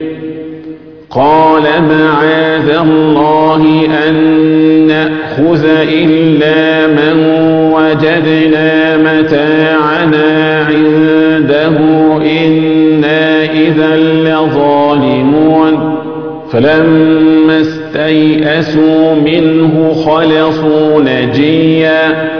قال معاذ الله أن نأخذ إلا من وجدنا متاعنا عنده إنا إذا لظالمون فلما استيئسوا منه خلصوا نجيا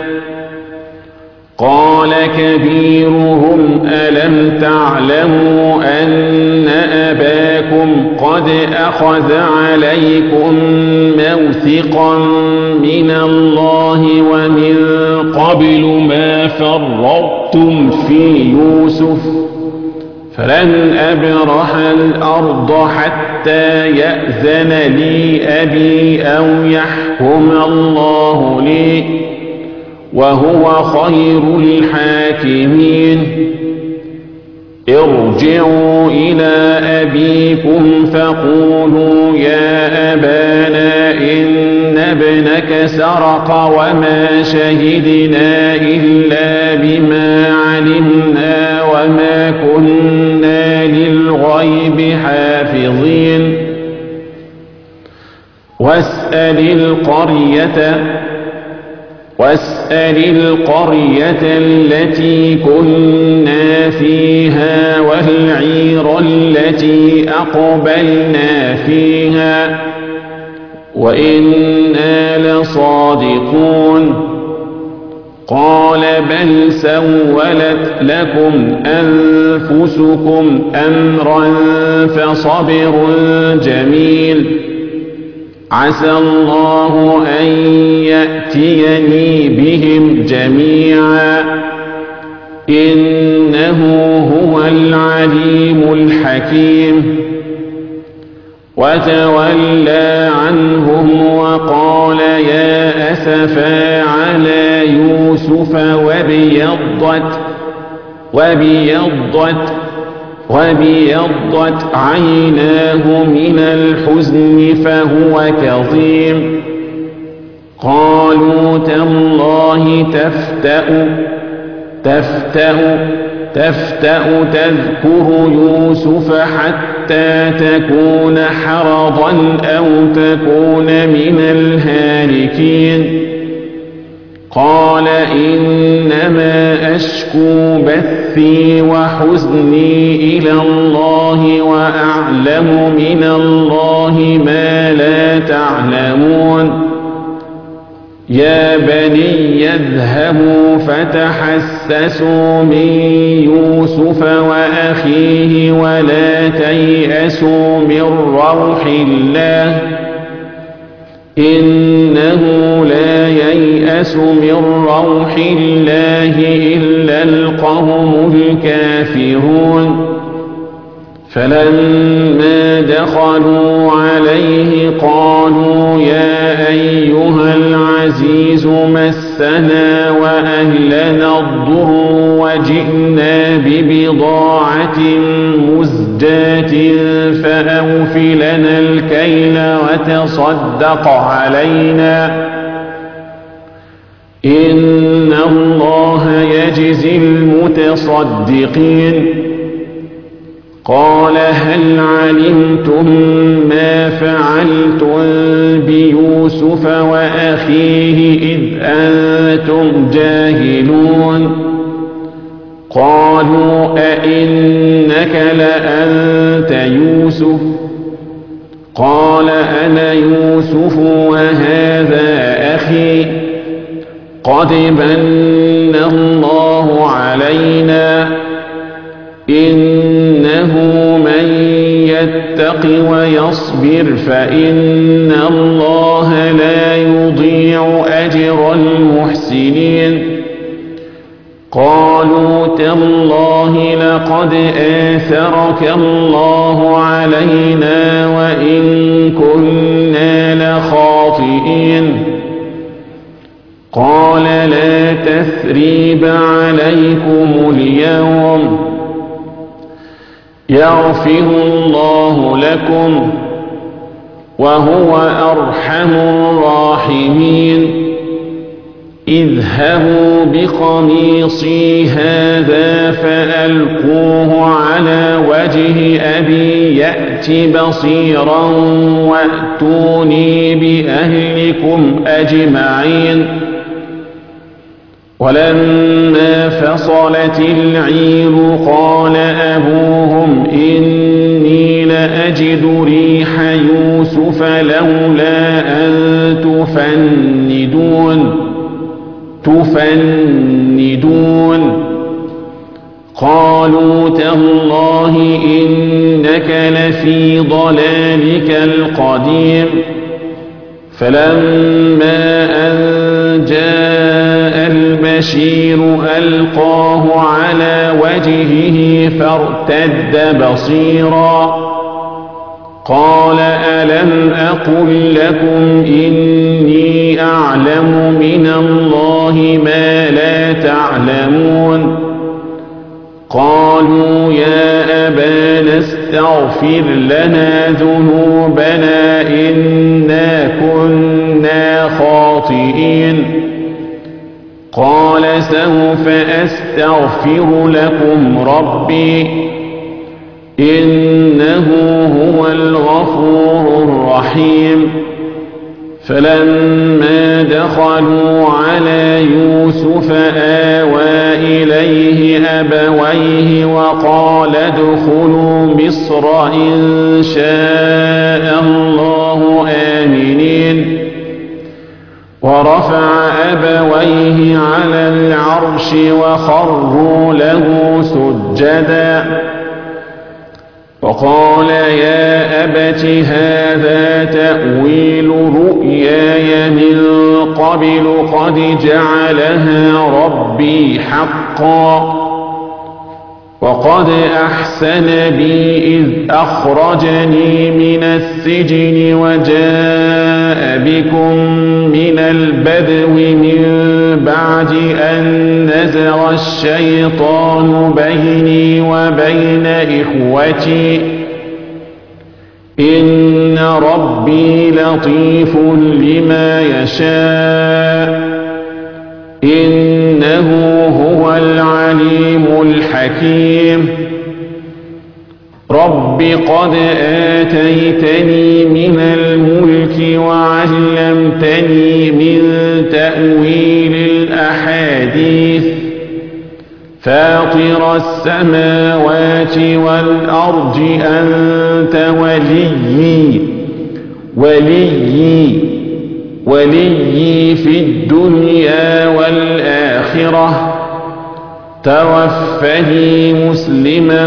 قال كبيرهم ألم تعلموا أن أباكم قد أخذ عليكم موثقا من الله ومن قبل ما فرطتم في يوسف فلن أبرح الأرض حتى يأذن لي أبي أو يحكم الله لي وهو خير الحاكمين ارجعوا إلى أبيكم فقولوا يا أبانا إن ابنك سرق وما شهدنا إلا بما علمنا وما كنا للغيب حافظين واسأل القرية التي كنا فيها والعير التي أقبلنا فيها وإنا لصادقون قال بل سولت لكم أنفسكم أمرا فصبر جميل عسى الله أن يأتيني بهم جميعا إنه هو العليم الحكيم وتولى عنهم وقال يا أسفا على يوسف وابيضت عيناه من الحزن فهو كظيم قالوا تالله تفتأ تذكر يوسف حتى تكون حرضا أو تكون من الهالكين قال إنما أشكو بثي وحزني إلى الله وأعلم من الله ما لا تعلمون يا بني اذهبوا فتحسسوا من يوسف وأخيه ولا تيأسوا من روح الله إنه لا ييأس من روح الله إلا القوم الكافرون فلما دخلوا عليه قالوا يا أيها العزيز مسنا وأهلنا الضر وجئنا ببضاعة مزجاة فأوف لنا الكيل وتصدق علينا إن الله يجزي المتصدقين قال هل علمتم ما فعلتم بيوسف وأخيه إذ أنتم جاهلون قالوا أئنك لأنت يوسف قال أنا يوسف وهذا أخي قد من الله علينا إنه من يتق ويصبر فإن الله لا يضيع أجر المحسنين قالوا تالله لقد آثرك الله علينا وإن كنا لخاطئين قال لا تثريب عليكم اليوم يغفر الله لكم وهو أرحم الراحمين اذهبوا بقميصي هذا فألقوه على وجه أبي يأت بصيرا وأتوني بأهلكم أجمعين. ولما فصلت العير قال أبوهم إني لأجد ريح يوسف لولا أن تفندون قالوا تالله إنك لفي ضلالك القديم. فلما أن جاء البشير ألقاه على وجهه فارتد بصيرا قال ألم أقل لكم إني أعلم من الله ما لا تعلمون. قالوا يا أبانا استغفر لنا ذنوبنا إنا كنا خاطئين. قال سوف أستغفر لكم ربي إنه هو الغفور الرحيم. فلما دخلوا على يوسف آوى إليه أبويه وقال ادخلوا مصر إن شاء الله آمنين. ورفع أبويه على العرش وخروا له سجدا وقال يا أبت هذا تأويل رؤياي من قبل قد جعلها ربي حقا وقد أحسن بي إذ أخرجني من السجن وجاء بكم من البدو من بعد أن نزغ الشيطان بيني وبين إخوتي إن ربي لطيف لما يشاء إنه هو العليم الحكيم. رب قد آتيتني من الملك وعلمتني من تأويل الأحاديث فاطر السماوات والأرض أنت وليي في الدنيا والآخرة توفني مسلما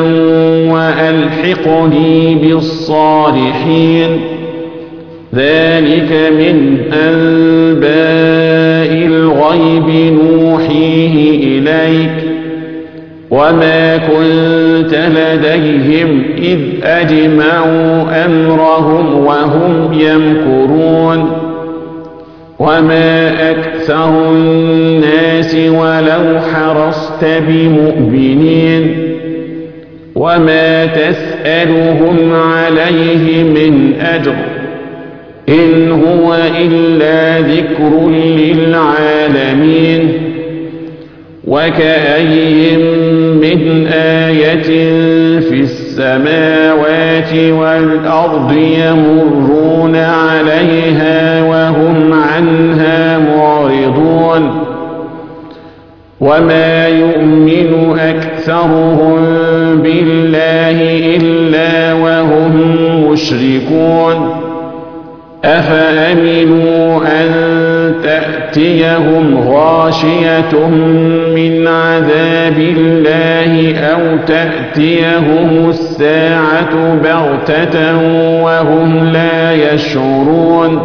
وألحقني بالصالحين. ذلك من أنباء الغيب نوحيه إليك وما كنت لديهم إذ أجمعوا أمرهم وهم يمكرون. وما أكثر الناس ولو حرصت بمؤمنين وما تسألهم عليه من أجر إن هو إلا ذكر للعالمين. وكأي من آية في السماوات والأرض يمرون عليها وهم عنها معرضون وما يؤمن أكثرهم بالله إلا وهم مشركون. أفأمنوا أن تأتيهم غاشية من عذاب الله أو تأتيهم الساعة بغتة وهم لا يشعرون.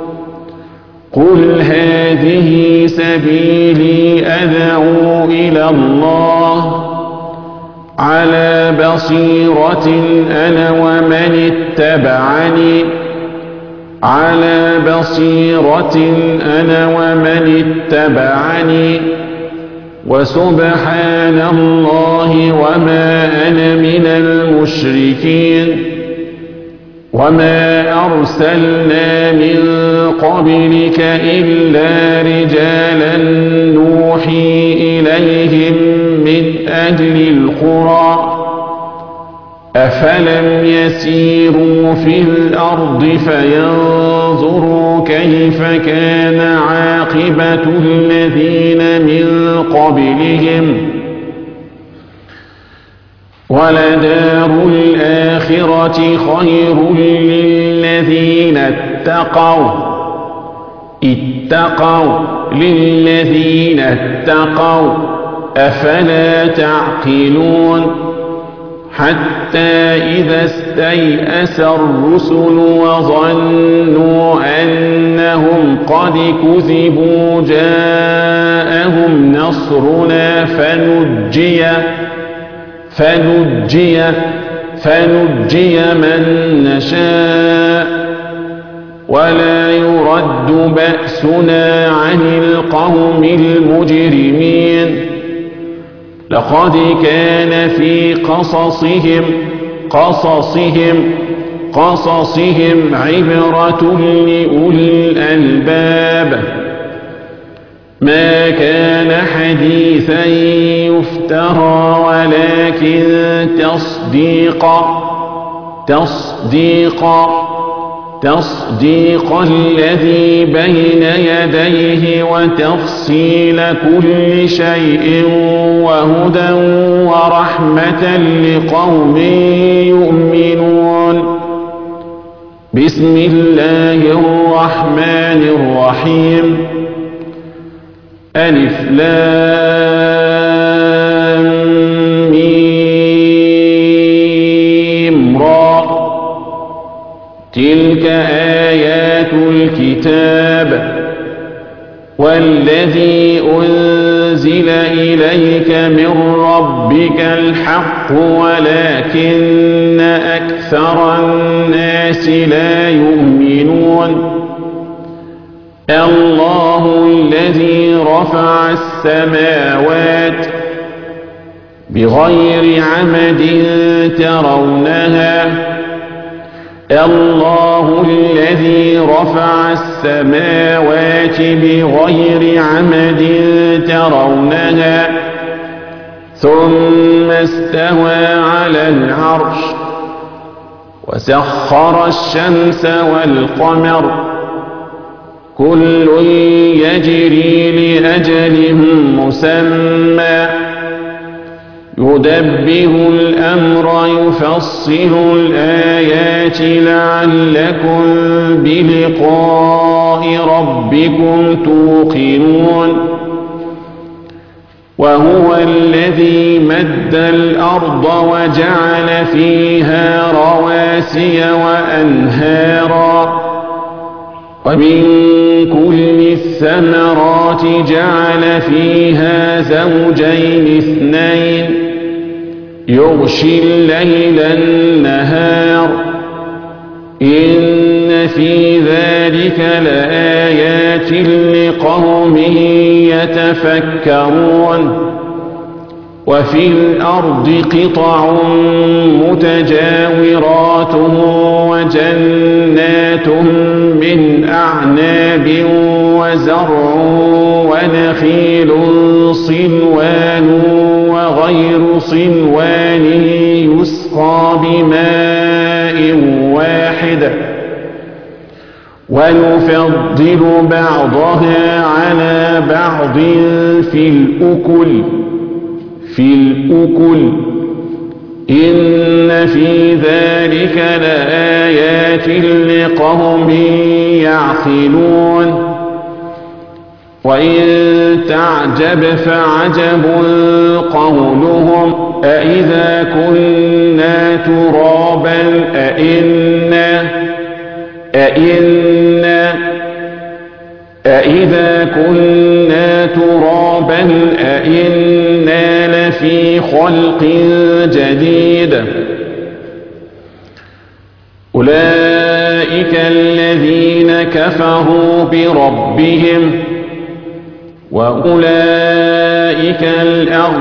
قل هذه سبيلي أدعو إلى الله على بصيرة أنا ومن اتبعني وسبحان الله وما أنا من المشركين. وما أرسلنا من قبلك إلا رجالا نوحي إليهم من أهل القرى أفلم يسيروا في الأرض فينظروا كيف كان عاقبة الذين من قبلهم ولدار الآخرة خير للذين اتقوا أفلا تعقلون حتى إذا استيأس الرسل وظنوا أنهم قد كذبوا جاءهم نصرنا فنجي من نشاء ولا يرد بأسنا عن القوم المجرمين لقد كان في قصصهم عبرة لأولي الألباب ما كان حديثا يفترى ولكن تصديق الذي بين يديه وتفصيل كل شيء وهدى ورحمة لقوم يؤمنون بسم الله الرحمن الرحيم ألف لام ميم را تلك آيات الكتاب والذي أنزل إليك من ربك الحق ولكن أكثر الناس لا يؤمنون الله الذي رفع السماوات بغير عمد ترونها الله الذي رفع السماوات بغير عمد ترونها ثم استوى على العرش وسخر الشمس والقمر كل يجري لأجل مسمى يدبر الأمر يفصل الآيات لعلكم بلقاء ربكم توقنون وهو الذي مد الأرض وجعل فيها رواسي وأنهارا ومن كل الثمرات جعل فيها زوجين اثنين يغشي الليل النهار إن في ذلك لآيات لقوم يتفكرون وفي الأرض قطع متجاورات وجنات من أعناب وزرع ونخيل صنوان وغير صنوان يسقى بماء واحد ونفضل بعضها على بعض في الأكل إن في ذلك لآيات لقوم يعقلون وإن تعجب فعجب قولهم أإذا كنا ترابا أإذا كنا ترابا أإنا لفي خلق جديد أولئك الذين كفروا بربهم وأولئك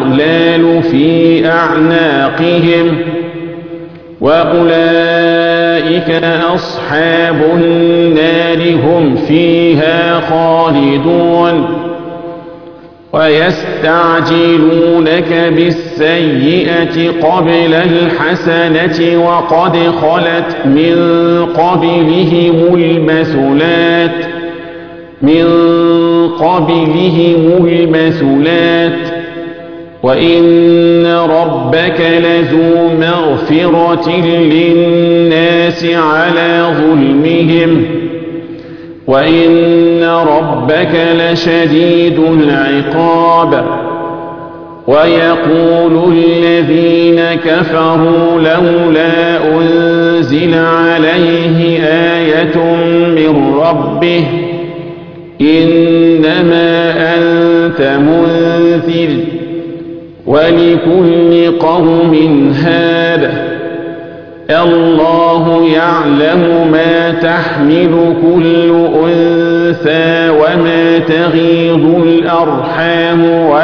الأغلال في أعناقهم وأولئك أولئك أصحاب النار هم فيها خالدون ويستعجلونك بالسيئة قبل الحسنة وقد خلت من قبلهم المثلات وإن ربك لذو مغفرة للناس على ظلمهم وإن ربك لشديد العقاب ويقول الذين كفروا لولا أنزل عليه آية من ربه إنما أنت منذر ولكل قوم هاد الله يعلم ما تحمل كل أنثى وما تغيض الأرحام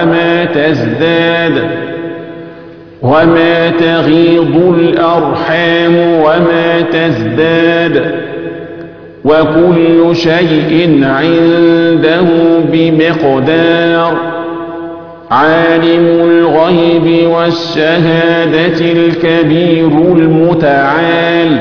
وما تزداد وكل شيء عنده بمقدار عالم الغيب والشهادة الكبير المتعال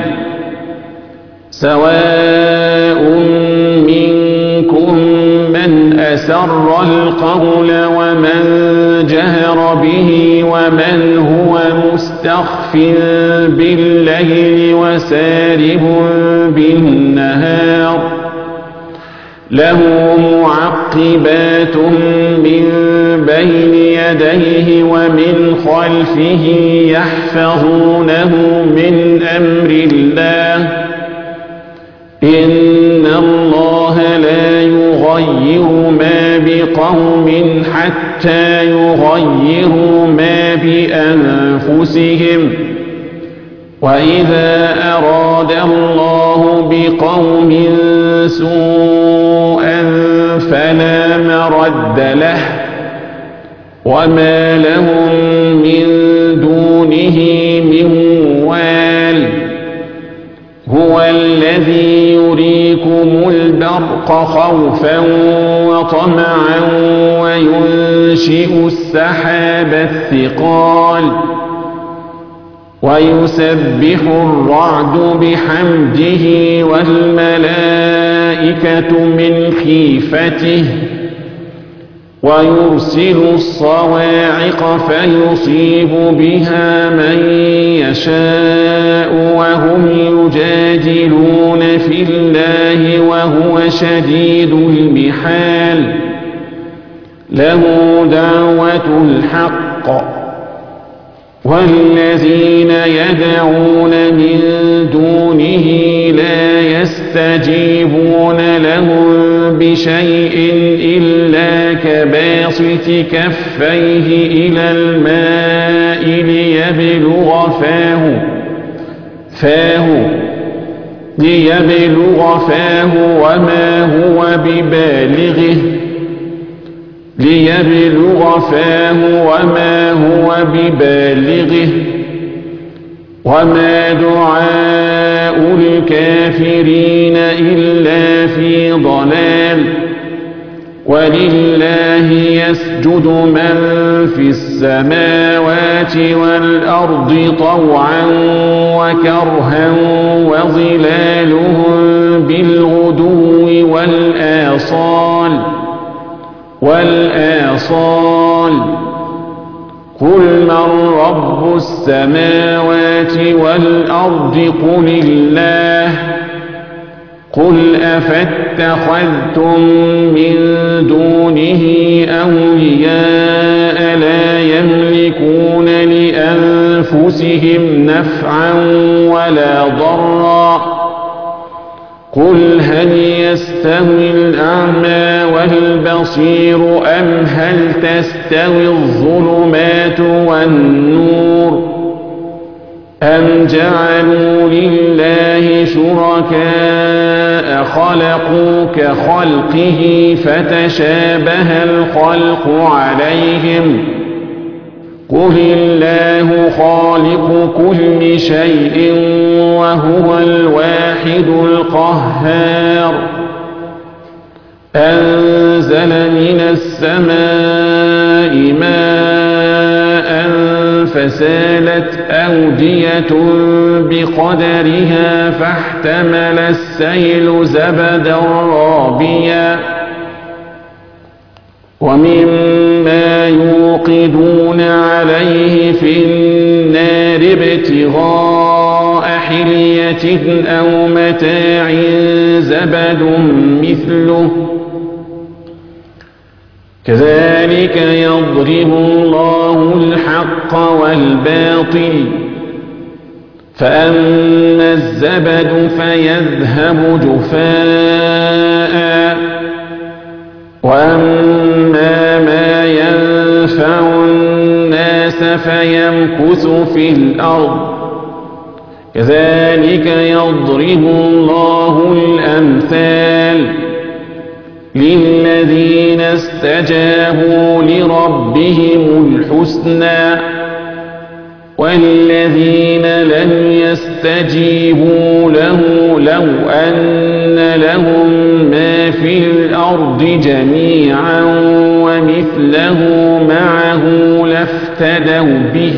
سواء منكم من أسر القول ومن جهر به ومن هو مستخف بالليل وسارب بالنهار له معقبات من بين يديه ومن خلفه يحفظونه من أمر الله إن الله لا يغير ما بقوم حتى يغيروا ما بأنفسهم وإذا أراد الله بقوم سوءا فلا مرد له وما لهم من دونه من وال هو الذي يريكم البرق خوفا وطمعا وينشئ السحاب الثقال ويسبح الرعد بحمده والملائكة من خيفته ويرسل الصواعق فيصيب بها من يشاء وهم يجادلون في الله وهو شديد المحال له دعوة الحق والذين يدعون من دونه لا يستجيبون لهم بشيء إلا كباسط كفيه إلى الماء ليبلغ فاه وما هو ببالغه وما دعاء الكافرين إلا في ضلال ولله يسجد من في السماوات والأرض طوعا وكرها وظلالهم بالغدو والآصال قل من رب السماوات والأرض قل الله قل أفاتخذتم من دونه أولياء لا يملكون لأنفسهم نفعا ولا ضرا قل هل يستوي الأعمى والبصير أم هل تستوي الظلمات والنور أم جعلوا لله شركاء خلقوا كخلقه فتشابه الخلق عليهم قل الله خالق كل شيء وهو الواحد القهار أنزل من السماء ماء فسالت أودية بقدرها فاحتمل السيل زبدا رابيا ومما يوقدون عليه في النار ابتغاء حلية أو متاع زبد مثله كذلك يضرب الله الحق والباطل فأما الزبد فيذهب جفاء وأما ما ينفع الناس فيمكث في الأرض كذلك يضرب الله الأمثال للذين استجابوا لربهم الحسنى والذين لم يستجيبوا له لو أن لهم ما في الأرض جميعا ومثله معه لافتدوا به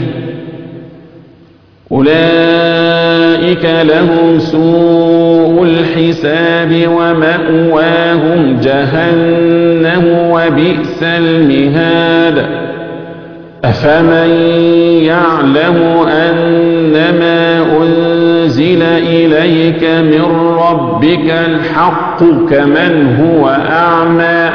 أولئك لهم سوء الحساب ومأواهم جهنم وبئس المهاد أفمن يعلم أنما أنزل إليك من ربك الحق كمن هو أعمى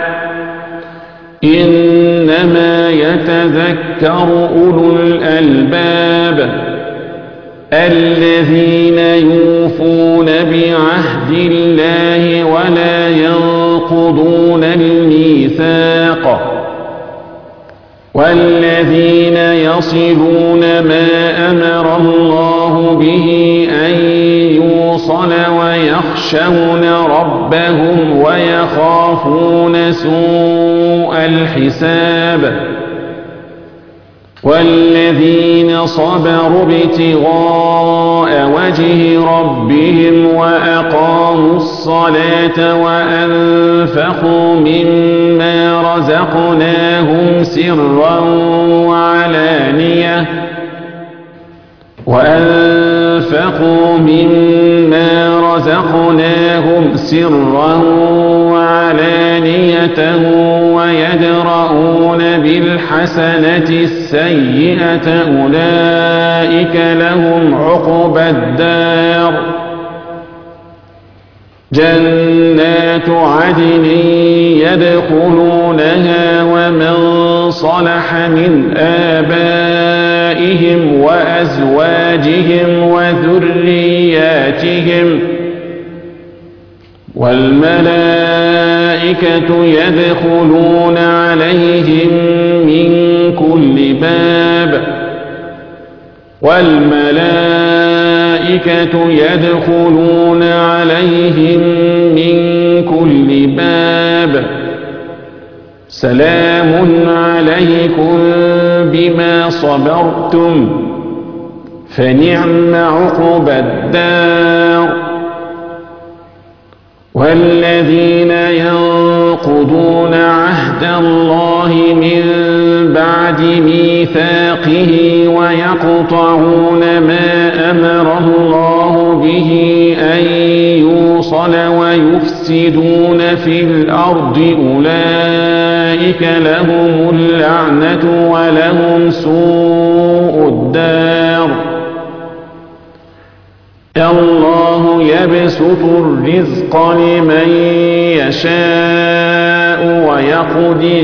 إنما يتذكر أولو الألباب الذين يوفون بعهد الله ولا ينقضون الميثاق والذين يصلون ما أمر الله به أن يوصل ويخشون ربهم ويخافون سوء الحساب والذين صبروا ابتغاء وجه ربهم وأقاموا الصلاة وأنفقوا مما رزقناهم سرا وعلانية ويدرؤون بالحسنة السيئة أولئك لهم عقبى الدار جنات عدن يدخلونها ومن صلح من آبائهم وأزواجهم وذرياتهم والملائكة يدخلون عليهم من كل باب يدخلون عليهم من كل باب سلام عليكم بما صبرتم فنعم عقبى الدار والذين ينقضون عهد الله من بعد ميثاقه ويقطعون ما أمر الله به أن يوصل ويفسدون في الأرض أولئك لهم اللعنة ولهم سوء الدار الله يبسط الرزق لمن يشاء ويقدر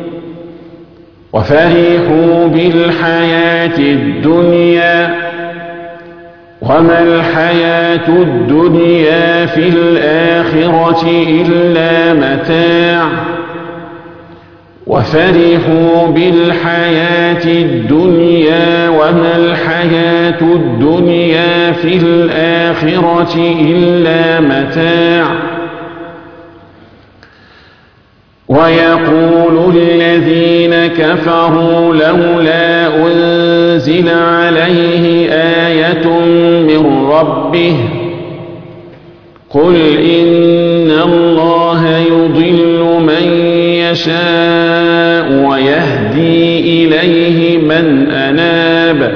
وفرحوا بالحياة الدنيا وما الحياة الدنيا في الآخرة إلا متاع وفرحوا بالحياة الدنيا وما الحياة الدنيا في الآخرة إلا متاع ويقول الذين كفروا كفروا لولا أنزل عليه آية من ربه قل إن الله يضل من يشاء ويهدي إليه من أناب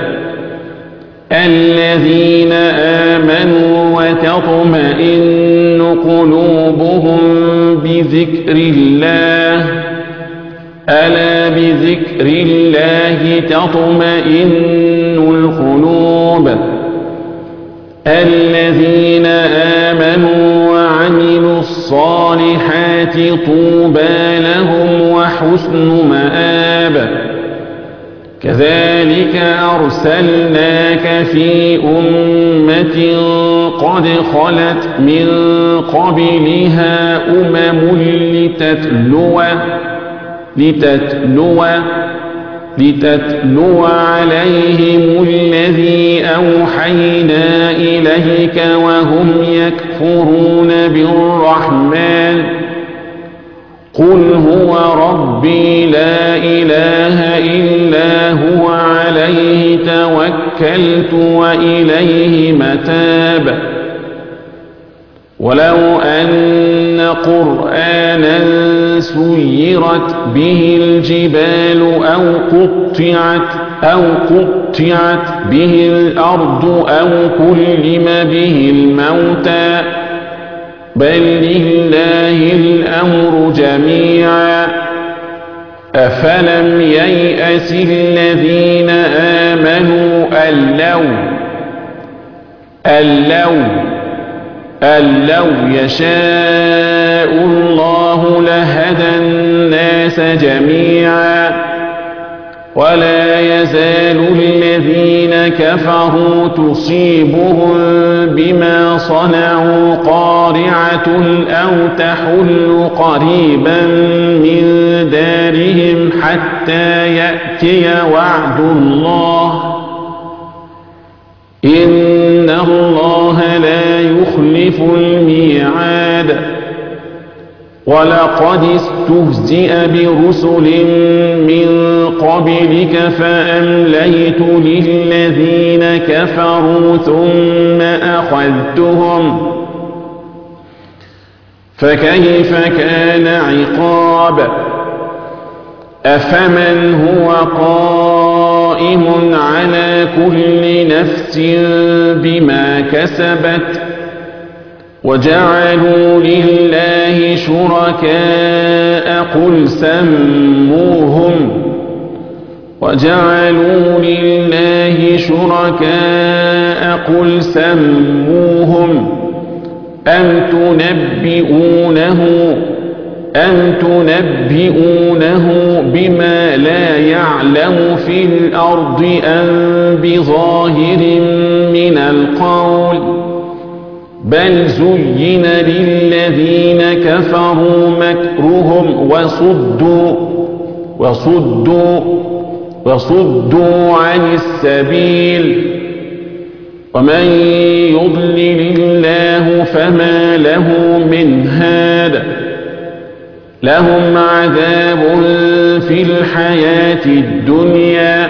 الذين آمنوا وتطمئن قلوبهم بذكر الله ألا بذكر الله تطمئن القلوب الذين آمنوا وعملوا الصالحات طوبى لهم وحسن مآب كذلك أرسلناك في أمة قد خلت من قبلها لتتلو عليهم الذي أوحينا إليك وهم يكفرون بالرحمن قل هو ربي لا إله إلا هو عليه توكلت وإليه متاب ولو أن قرآنا سيرت به الجبال أو قطعت به الأرض أو كلم به الموتى بل لله الأمر جميعا أفلم ييأس الذين آمنوا أن لو يشاء الله لهدى الناس جميعا ولا يزال الذين كفروا تصيبهم بما صنعوا قارعة أو تحل قريبا من دارهم حتى يأتي وعد الله إن الله لا يخلف الميعاد ولقد استهزئ برسل من قبلك فأمليت للذين كفروا ثم أخذتهم فكيف كان عقاب أفمن هو قائم على كل نفس بما كسبت وجعلوا لله شركاء قل سموهم أم تنبئونه بما لا يعلم في الأرض أم بظاهر من القول بل زين للذين كفروا مكرهم وصدوا عن السبيل ومن يضلل الله فما له من هاد لهم عذاب في الحياة الدنيا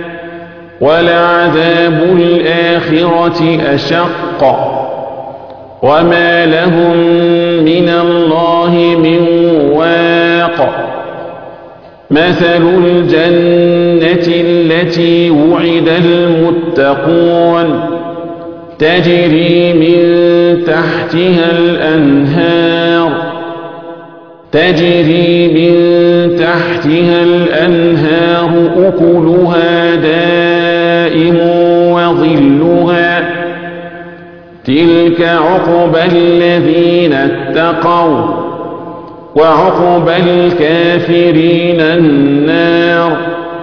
ولعذاب الآخرة أشق وما لهم من الله من واق مثل الجنة التي وعد المتقون تجري من تحتها الأنهار أكلها دائم وظلها تلك عقبى الذين اتقوا وعقبى الكافرين النار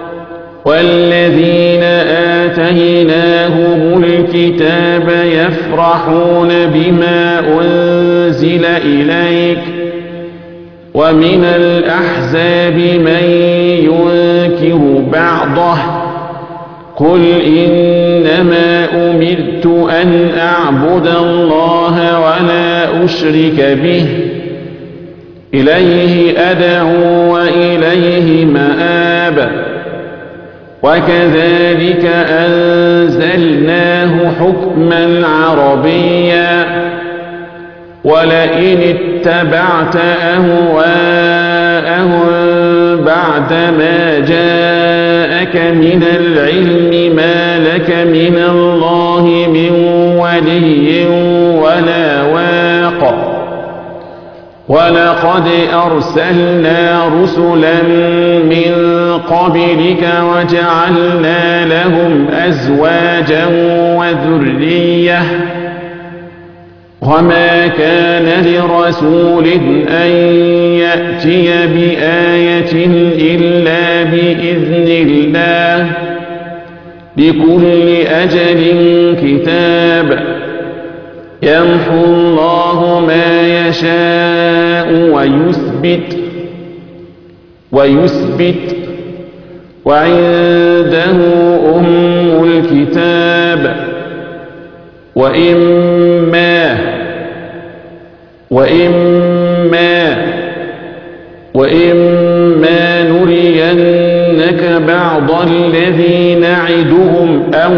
والذين آتيناهم الكتاب يفرحون بما أنزل إليك ومن الأحزاب من ينكر بعضه قل إنما أمرت أن أعبد الله ولا أشرك به إليه أدعو وإليه مآب وكذلك أنزلناه حكما عربيا ولئن اتبعت أهواءهم بعدما جاءك من العلم ما لك من الله من ولي ولا واق ولقد أرسلنا رسلا من قبلك وجعلنا لهم أزواجا وذرية وما كان لرسول أن يأتي بآية إلا بإذن الله لكل أجل كتاب يمحو الله ما يشاء ويثبت وعنده أم الكتاب وإما نرينك بعض الذي نعدهم أو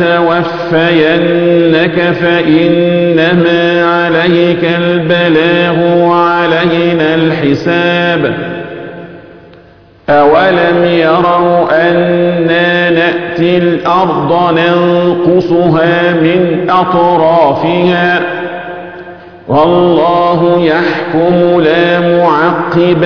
نتوفينك فإنما عليك البلاغ وعلينا الحساب أولم يروا أنا نأتي الأرض ننقصها من أطرافها والله يحكم لا معقب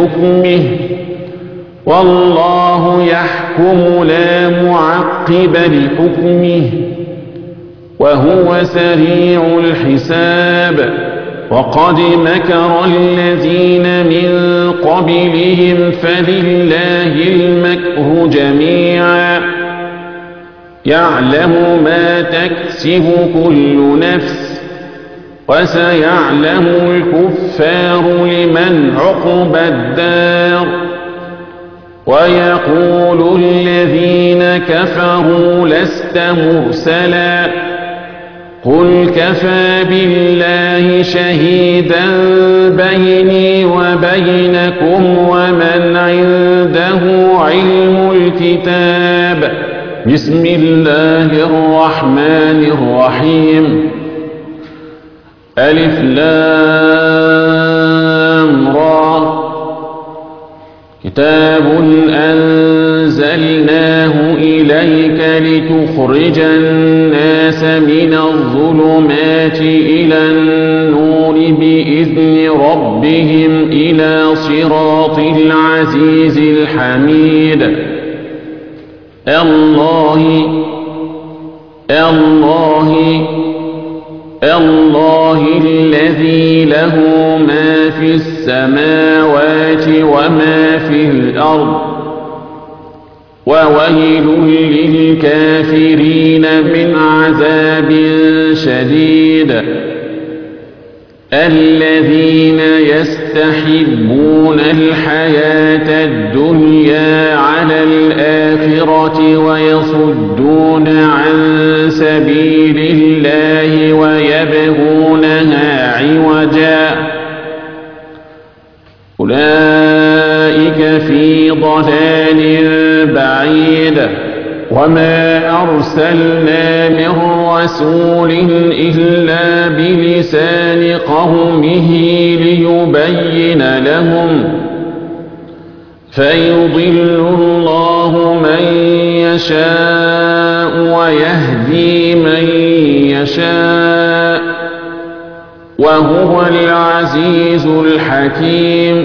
لحكمه وهو سريع الحساب وقد مكر الذين من قبلهم فلله المكر جميعا يعلم ما تكسب كل نفس وسيعلم الكفار لمن عقبى الدار ويقول الذين كفروا لست مرسلا قل كفى بالله شهيدا بيني وبينكم ومن عنده علم الكتاب بسم الله الرحمن الرحيم ألف لام را كتاب أنزلناه إليك لتخرج الناس من الظلمات إلى النور بإذن ربهم إلى صراط العزيز الحميد الله الذي له ما في السماوات وما في الأرض وويل للكافرين من عذاب شديد الذين يستحبون الحياة الدنيا على الآخرة ويصدون عن سبيل الله ويبغونها عوجا أولئك في ضلال بعيد وما أرسلنا من رسول إلا بلسان قومه ليبين لهم فيضل الله من يشاء ويهدي من يشاء وهو العزيز الحكيم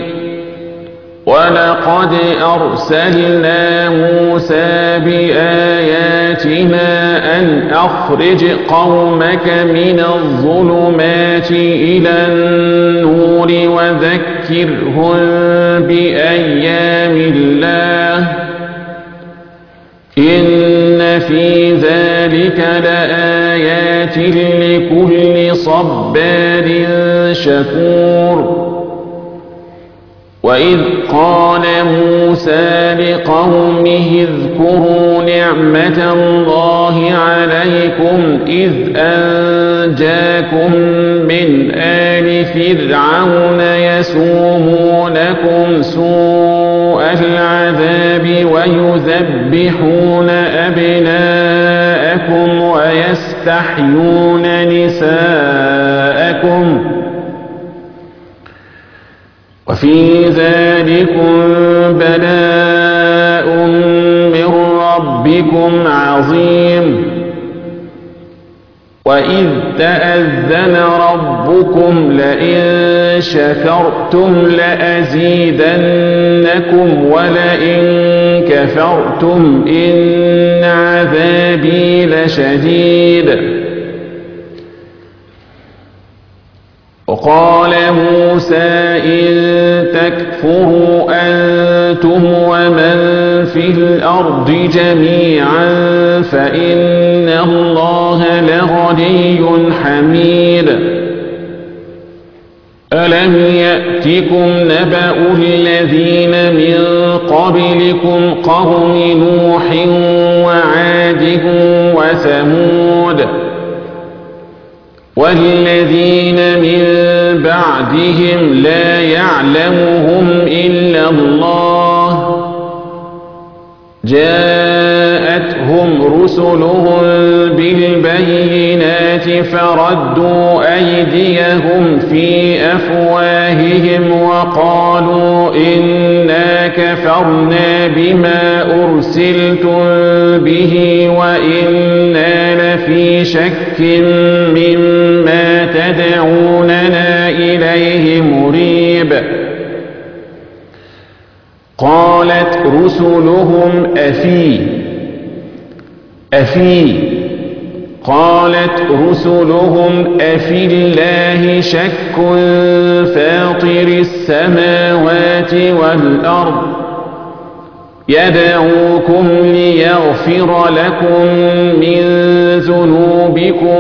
ولقد أرسلنا موسى بآياتنا أن أخرج قومك من الظلمات إلى النور وذكرهم بأيام الله إن في ذلك لآيات لكل صبار شكور وإذ قال موسى لقومه اذكروا نعمة الله عليكم إذ أنجاكم من آل فرعون يسومونكم سوء العذاب ويذبحون أبناءكم ويستحيون نساءكم وفي ذلكم بلاء من ربكم عظيم وإذ تأذن ربكم لئن شكرتم لأزيدنكم ولئن كفرتم إن عذابي لشديد وقال موسى إن تكفروا أنتم ومن في الأرض جميعا فإن الله لغني حميد ألم يأتكم نبأ الذين من قبلكم قوم نوح وعاد وثمود والذين من بعدهم لا يعلمهم إلا الله جاءتهم رسلهم بالبينات فردوا أيديهم في أفواههم وقالوا إنا كفرنا بما أرسلتم به وإنا لفي شك مما تدعوننا إليه مريب قالت رسلهم أفي الله شك فاطر السماوات والأرض يدعوكم ليغفر لكم من ذنوبكم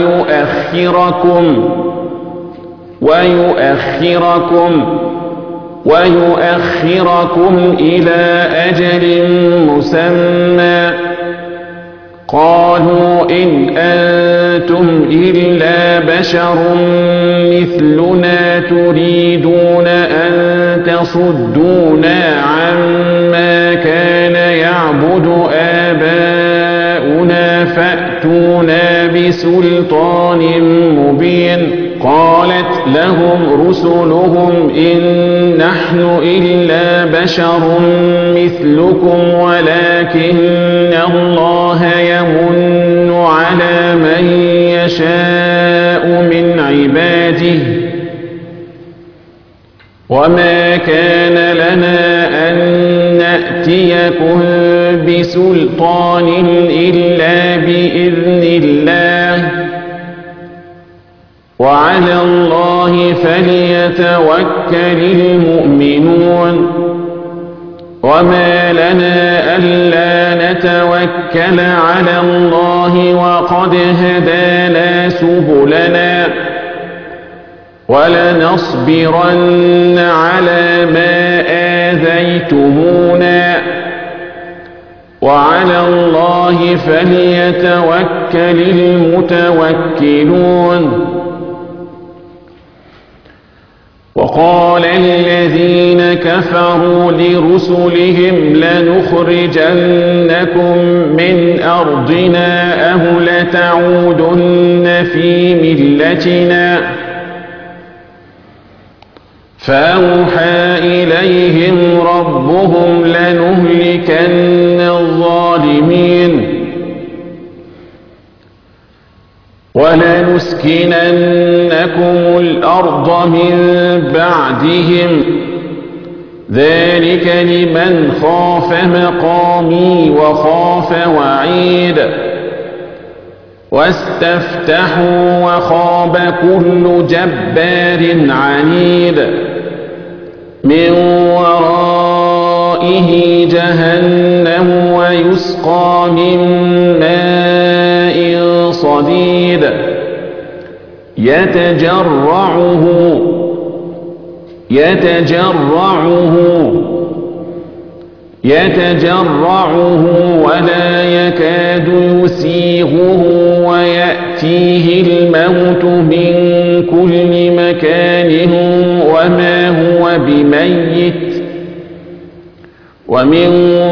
ويؤخركم إلى أجل مسمى قالوا إن أنتم إلا بشر مثلنا تريدون أن تصدونا عما كان يعبد آباؤنا فأتونا بسلطان مبين قالت لهم رسلهم إن نحن إلا بشر مثلكم ولكن الله يمن على من يشاء من عباده وما كان لنا أن نأتيكم بسلطان إلا بإذن الله وعلى الله فليتوكل المؤمنون وما لنا ألا نتوكل على الله وقد هدانا سبلنا ولنصبرن على ما آذيتمونا وعلى الله فليتوكل المتوكلون وقال الذين كفروا لرسلهم لنخرجنكم من أرضنا أو لتعودن في ملتنا فأوحى إليهم ربهم لنهلكن الظالمين ولنسكننكم الأرض من بعدهم ذلك لمن خاف مقامي وخاف وعيد واستفتحوا وخاب كل جبار عنيد من ورائه جهنم ويسقى من ماء صديد يتجرعه ولا يكاد يسيغه ويأتيه الموت من كل مكان مكانه وما هو بميت ومن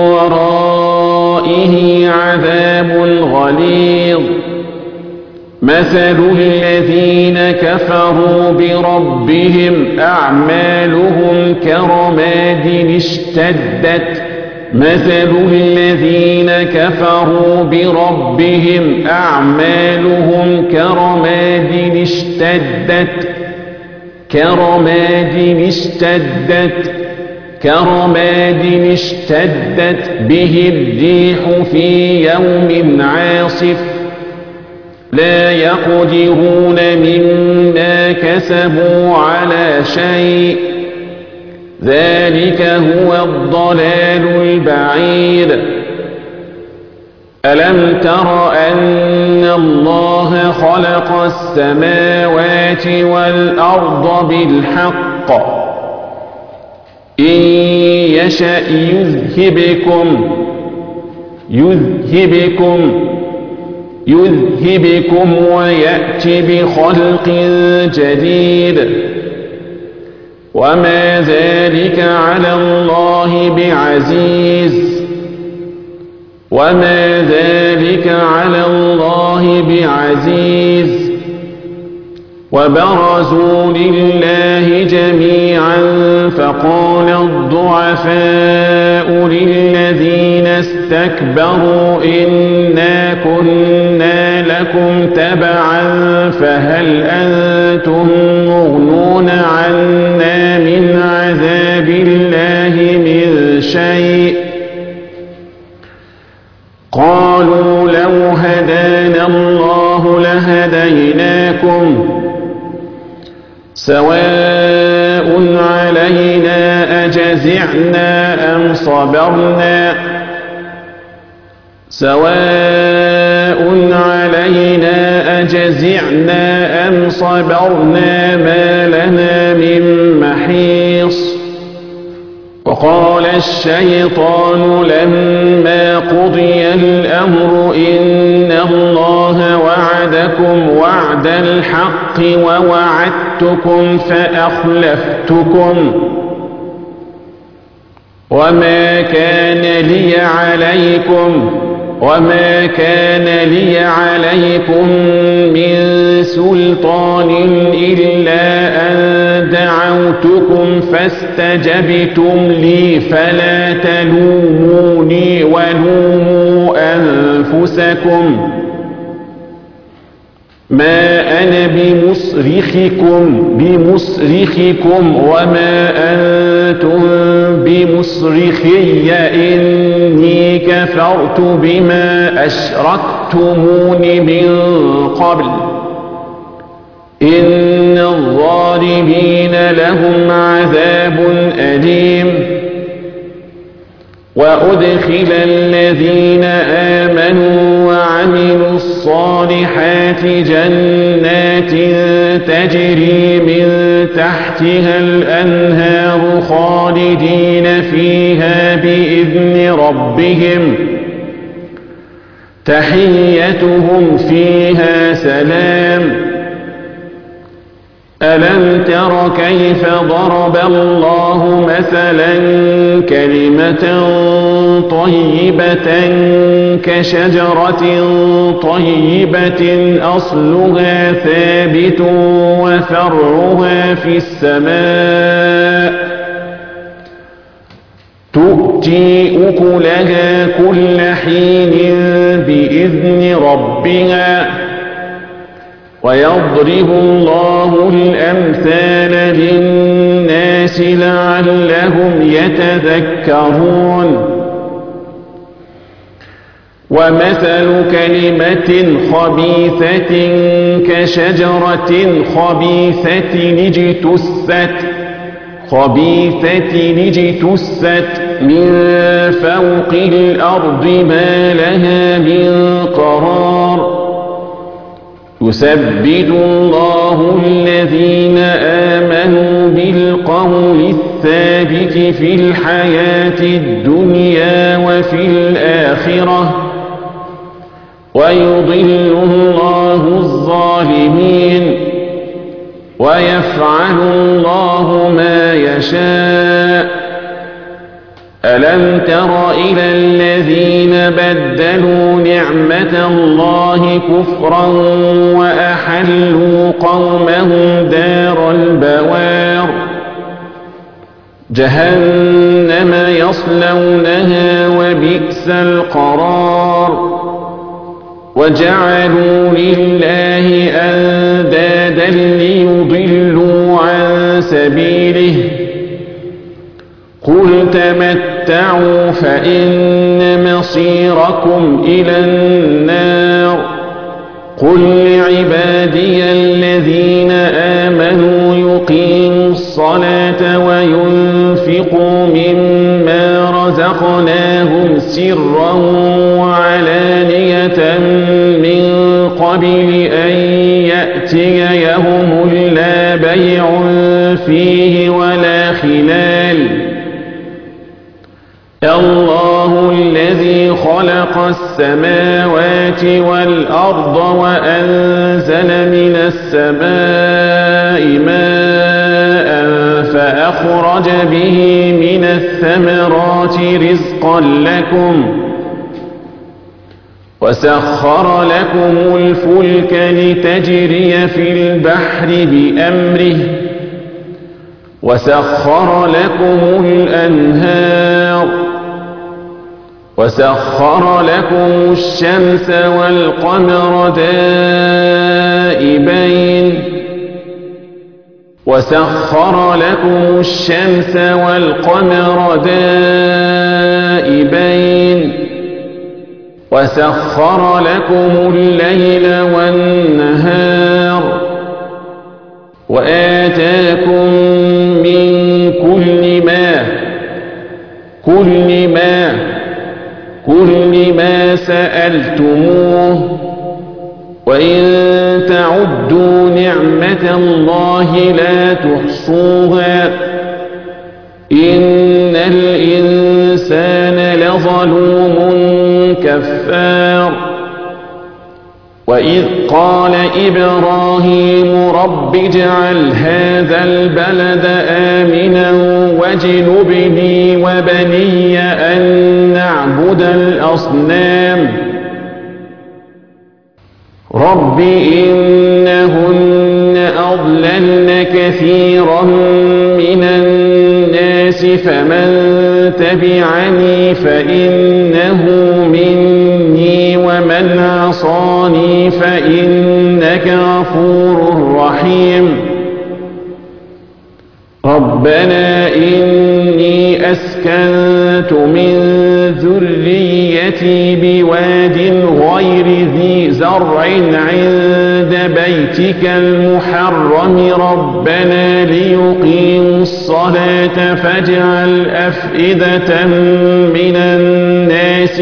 ورائه عذاب غليظ مثل الذين كفروا بربهم أعمالهم كرماد اشتدت به الريح في يوم عاصف لا يقدرون مما كسبوا على شيء ذلك هو الضلال البعيد ألم تر أن الله خلق السماوات والأرض بالحق إن يشأ يذهبكم ويأتي بخلق جديد وما ذلك على الله بعزيز وبرزوا لله جميعا فقال الضعفاء للذين استكبروا إنا كنا لكم تبعا فهل أنتم مغنون عنا من عذاب الله من شيء قالوا لو هدانا الله لهديناكم سواء علينا أجزعنا أم صبرنا ما لنا من محيص وقال الشيطان لما قضي الأمر إن الله وعدكم وعد الحق ووعدتكم فأخلفتكم وما كان لي عليكم من سلطان إلا أن دعوتكم فاستجبتم لي فلا تلوموني ولوموا أنفسكم ما أنا بمصرخكم وما أنتم بمصرخي إني كفرت بما أشركتمون من قبل إن الظالمين لهم عذاب أليم وأدخل الذين آمنوا وعملوا الصالحات جنات تجري من تحتها الأنهار خالدين فيها بإذن ربهم تحيتهم فيها سلام ألم تر كيف ضرب الله مثلا كلمة طيبة كشجرة طيبة أصلها ثابت وفرعها في السماء تؤتي أكلها كل حين بإذن ربها ويضرب الله الأمثال للناس لعلهم يتذكرون ومثل كلمة خبيثة كشجرة خبيثة اجتثت من فوق الأرض ما لها من قرار يثبت الله الذين آمنوا بالقول الثابت في الحياة الدنيا وفي الآخرة ويضل الله الظالمين ويفعل الله ما يشاء. ألم تر إلى الذين بدلوا نعمة الله كفرا وأحلوا قومهم دار البوار جهنم يصلونها وبئس القرار وجعلوا لله أندادا ليضلوا عن سبيله قل تمتعوا فإن مصيركم إلى النار قل لعبادي الذين آمنوا يقيموا الصلاة وينفقوا مما رزقناهم سرا وعلانية من قبل أن يأتي يوم لا بيع فيه ولا خلال الله الذي خلق السماوات والأرض وأنزل من السماء ماء فأخرج به من الثمرات رزقا لكم وسخر لكم الفلك لتجري في البحر بأمره وسخر لكم الأنهار وسخر لكم الشمس والقمر دائبين وسخر لكم الشمس والقمر دائبين وسخر لكم الليل والنهار وآتاكم من كل ما سألتموه وإن تعدوا نعمة الله لا تحصوها إن الإنسان لظلوم كفار وإذ قال إبراهيم رب اجعل هذا البلد آمنا واجنبني وبني أن نعبد الأصنام رب إنهن أضللن كثيرا من الناس فمن تبعني فإنه مني ومن عصاني فإنك غفور رحيم ربنا إني أسكنت من ذريتي بواد غير ذي زرع عند بيتك المحرم ربنا ليقيموا الصلاة فاجعل أفئدة من الناس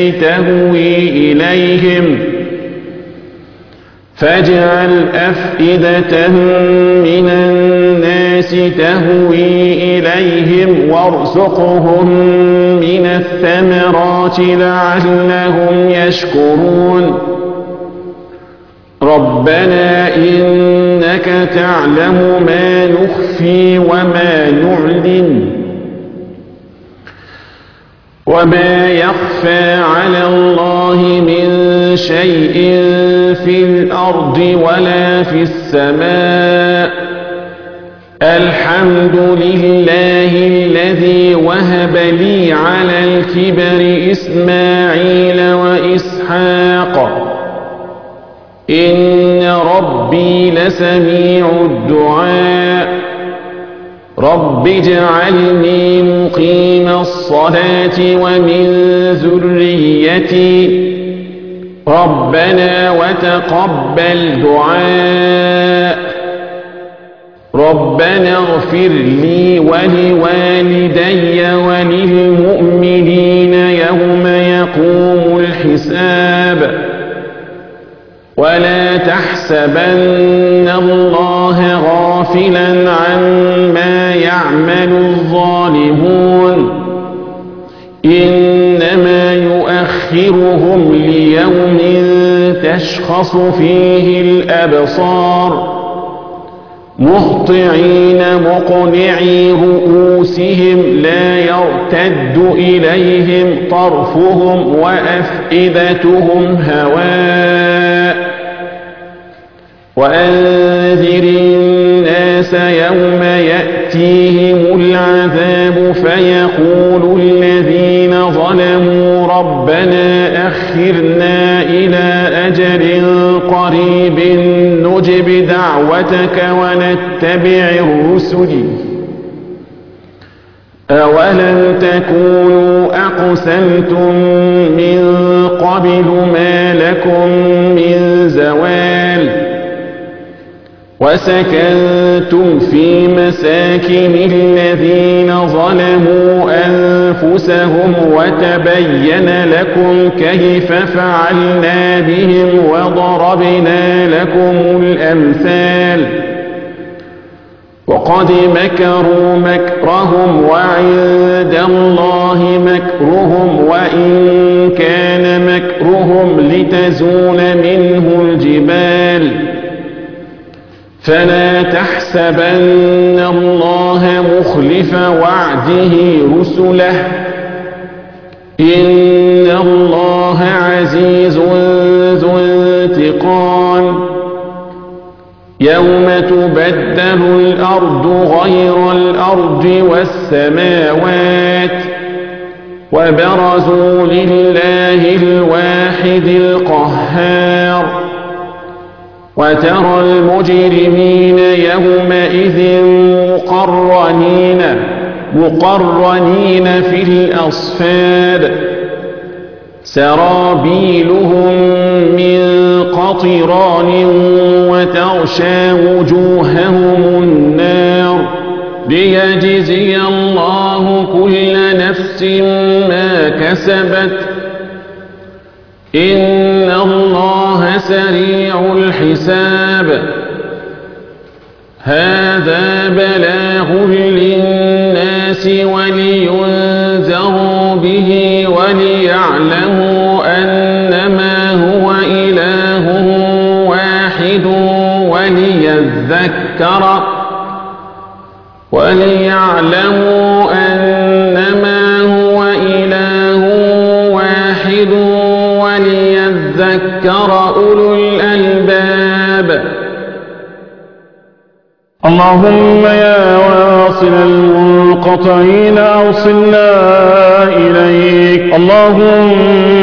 تهوي إليهم وارزقهم من الثمرات لعلهم يشكرون ربنا إنك تعلم ما نخفي وما نعلن وما يخفى على الله من شيء في الأرض ولا في السماء الحمد لله الذي وهب لي على الكبر إسماعيل وإسحاق إن ربي لسميع الدعاء رب اجعلني مقيم الصلاة ومن ذريتي ربنا وتقبل دعاء ربنا اغفر لي ولوالدي وللمؤمنين يوم يقوم الحساب ولا تحسبن الله غافلا عما يعمل الظالمون إنما يؤخرهم ليوم تشخص فيه الأبصار مهطعين مقنعي رؤوسهم لا يرتد إليهم طرفهم وأفئدتهم هواء وأنذر الناس يوم يأتيهم العذاب فيقول الذين ظلموا ربنا أخرنا إلى أجل قريب نجب دعوتك ونتبع الرسل أولم تكونوا أقسمتم من قبل ما لكم من زوال وسكنتم في مساكن الذين ظلموا أنفسهم وتبين لكم كيف فعلنا بهم وضربنا لكم الأمثال وقد مكروا مكرهم وعند الله مكرهم وإن كان مكرهم لتزول منه الجبال فلا تحسبن الله مخلف وعده رسله إن الله عزيز ذو انتقام يوم تبدل الأرض غير الأرض والسماوات وبرزوا لله الواحد القهار وترى المجرمين يومئذ مقرنين في الأصفاد سرابيلهم من قطران وتغشى وجوههم النار ليجزي الله كل نفس ما كسبت إن الله سريع الحساب هذا بلاغ للناس ولينذروا به وليعلموا أنما هو إله واحد وليعلموا أنما هو إله واحد وليذكر أولو الألباب اللهم يا واصل المنقطعين أوصلنا إليك اللهم